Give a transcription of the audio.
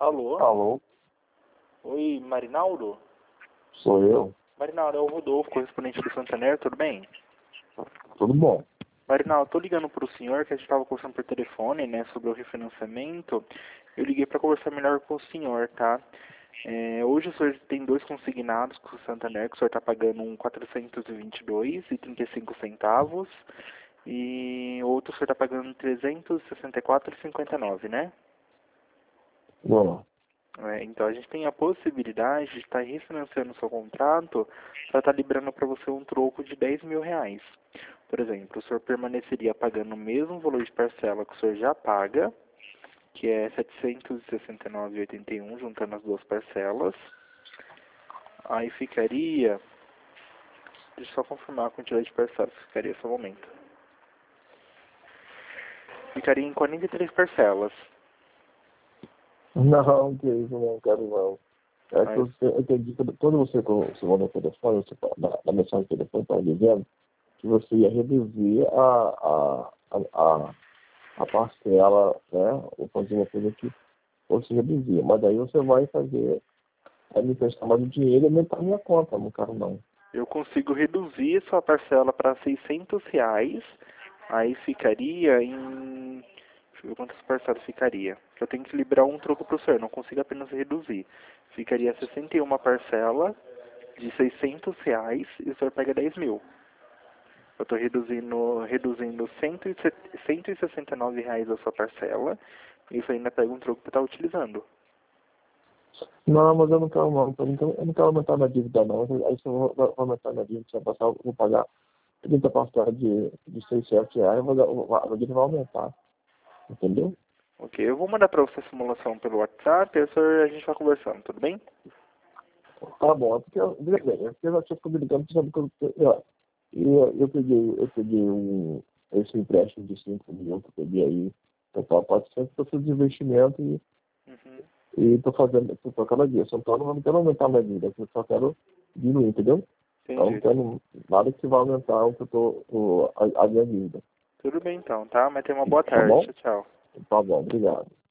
Alô? Alô, Oi, Marinaldo? sou eu. Marinaldo, é o Rodolfo, correspondente do Santander, tudo bem? Tudo bom? Marinaldo, tô ligando pro senhor que a gente estava conversando por telefone, né, sobre o refinanciamento. Eu liguei para conversar melhor com o senhor, tá? Hoje o senhor tem dois consignados com o Santander, que o senhor está pagando um 422,35 e outro o senhor está pagando 364,59, né? Bom, Então a gente tem a possibilidade de estar refinanciando o seu contrato para estar liberando para você um troco de R$ 10.000. Por exemplo, o senhor permaneceria pagando o mesmo valor de parcela que o senhor já paga, que é R$ 769,81, juntando as duas parcelas. Aí ficaria, deixa eu só confirmar a quantidade de parcelas que ficaria nesse momento. Ficaria em 43 parcelas. não, que isso, não quero não. É que Mas, eu entendi que quando você mandou o telefone, na mensagem do telefone estava dizendo que você ia reduzir a parcela, né? Ou fazer uma coisa que você reduzia. Mas daí você vai fazer, me prestar mais dinheiro e aumentar a minha conta, não quero não. eu consigo reduzir sua parcela para R$ 600, aí ficaria em... Deixa eu ver quantas parcelas ficaria. Eu tenho que liberar um troco para o senhor, não consigo apenas reduzir. Ficaria 61 parcela de R$ 600 e o senhor pega 10.000. Eu estou reduzindo R$ 169 a sua parcela e isso ainda pega um troco para estar utilizando. Não, mas eu não quero não. Eu não quero aumentar minha dívida não. Aí se eu vou aumentar minha dívida, se eu passar, eu vou pagar 30 parcelas de R$ 600, a dívida vai aumentar. Entendeu? Ok, eu vou mandar para você a simulação pelo WhatsApp e a gente vai conversando, tudo bem? Tá bom, veja bem, é porque eu já tinha ficado ligando, sabe que eu peguei esse empréstimo de 5 mil que eu peguei aí, total 400 para fazer investimento Uhum, e tô fazendo, tô cada dia. Só não quero aumentar a minha vida, eu só quero diminuir, entendeu? Então não entendi. quero nada que vai aumentar o que eu a minha vida. Tudo bem então, tá? Mas tenha uma boa Tá tarde. bom? Tchau, tchau. Tá bom, obrigado.